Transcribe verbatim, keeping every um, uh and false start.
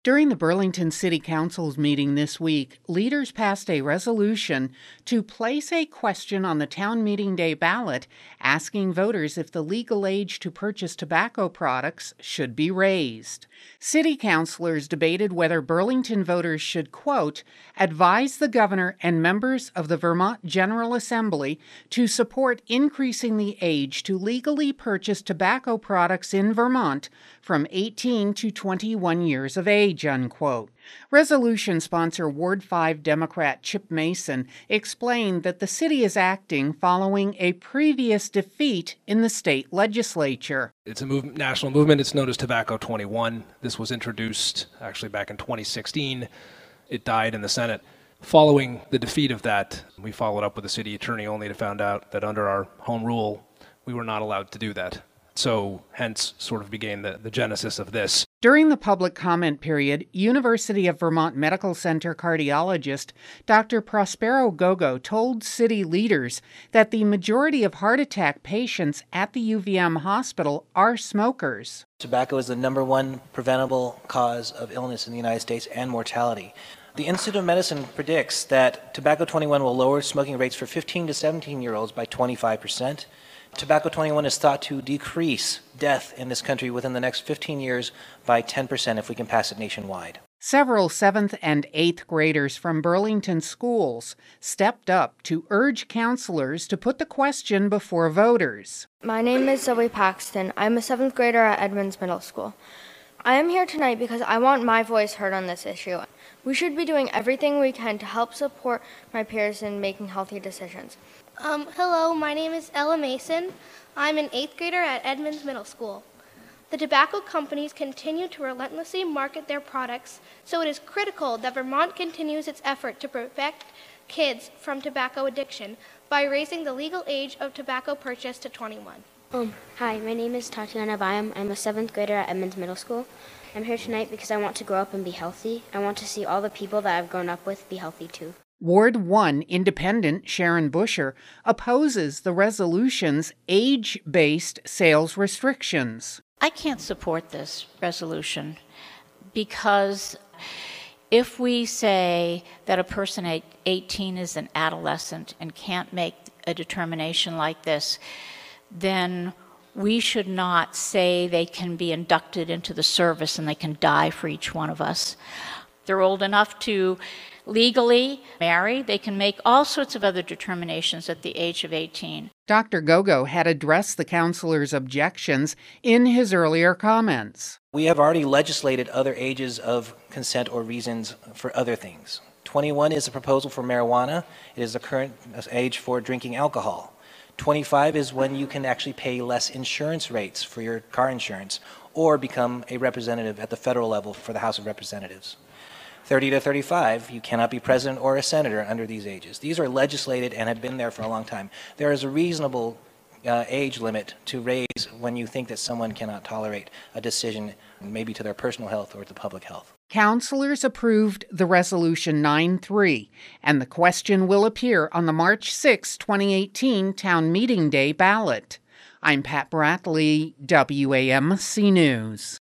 During the Burlington City Council's meeting this week, leaders passed a resolution to place a question on the town meeting day ballot asking voters if the legal age to purchase tobacco products should be raised. City councilors debated whether Burlington voters should, quote, advise the governor and members of the Vermont General Assembly to support increasing the age to legally purchase tobacco products in Vermont from eighteen to twenty-one years of age, unquote. Resolution sponsor Ward five Democrat Chip Mason explained that the city is acting following a previous defeat in the state legislature. It's a move, national movement. It's known as Tobacco twenty-one. This was introduced actually back in twenty sixteen. It died in the Senate. Following the defeat of that, we followed up with the city attorney only to find out that under our home rule, we were not allowed to do that. So hence sort of began the, the genesis of this. During the public comment period, University of Vermont Medical Center cardiologist Doctor Prospero Gogo told city leaders that the majority of heart attack patients at the U V M hospital are smokers. Tobacco is the number one preventable cause of illness in the United States and mortality. The Institute of Medicine predicts that Tobacco twenty-one will lower smoking rates for fifteen to seventeen-year-olds by twenty-five percent. Tobacco twenty-one is thought to decrease death in this country within the next fifteen years by ten percent if we can pass it nationwide. Several seventh and eighth graders from Burlington schools stepped up to urge counselors to put the question before voters. My name is Zoe Paxton. I'm a seventh grader at Edmonds Middle School. I am here tonight because I want my voice heard on this issue. We should be doing everything we can to help support my peers in making healthy decisions. Um, hello, my name is Ella Mason. I'm an eighth grader at Edmonds Middle School. The tobacco companies continue to relentlessly market their products, so it is critical that Vermont continues its effort to protect kids from tobacco addiction by raising the legal age of tobacco purchase to twenty-one. Um, hi, my name is Tatiana Bayam. I'm a seventh grader at Edmonds Middle School. I'm here tonight because I want to grow up and be healthy. I want to see all the people that I've grown up with be healthy too. Ward one Independent Sharon Busher opposes the resolution's age-based sales restrictions. I can't support this resolution because if we say that a person at eighteen is an adolescent and can't make a determination like this, then we should not say they can be inducted into the service and they can die for each one of us. They're old enough to legally marry. They can make all sorts of other determinations at the age of eighteen. Doctor Gogo had addressed the counselor's objections in his earlier comments. We have already legislated other ages of consent or reasons for other things. twenty-one is a proposal for marijuana. It is the current age for drinking alcohol. twenty-five is when you can actually pay less insurance rates for your car insurance or become a representative at the federal level for the House of Representatives. thirty to thirty-five, you cannot be president or a senator under these ages. These are legislated and have been there for a long time. There is a reasonable uh, age limit to raise when you think that someone cannot tolerate a decision, maybe to their personal health or to public health. Counselors approved the Resolution nine three, and the question will appear on the March sixth, twenty eighteen Town Meeting Day ballot. I'm Pat Bradley, W A M C News.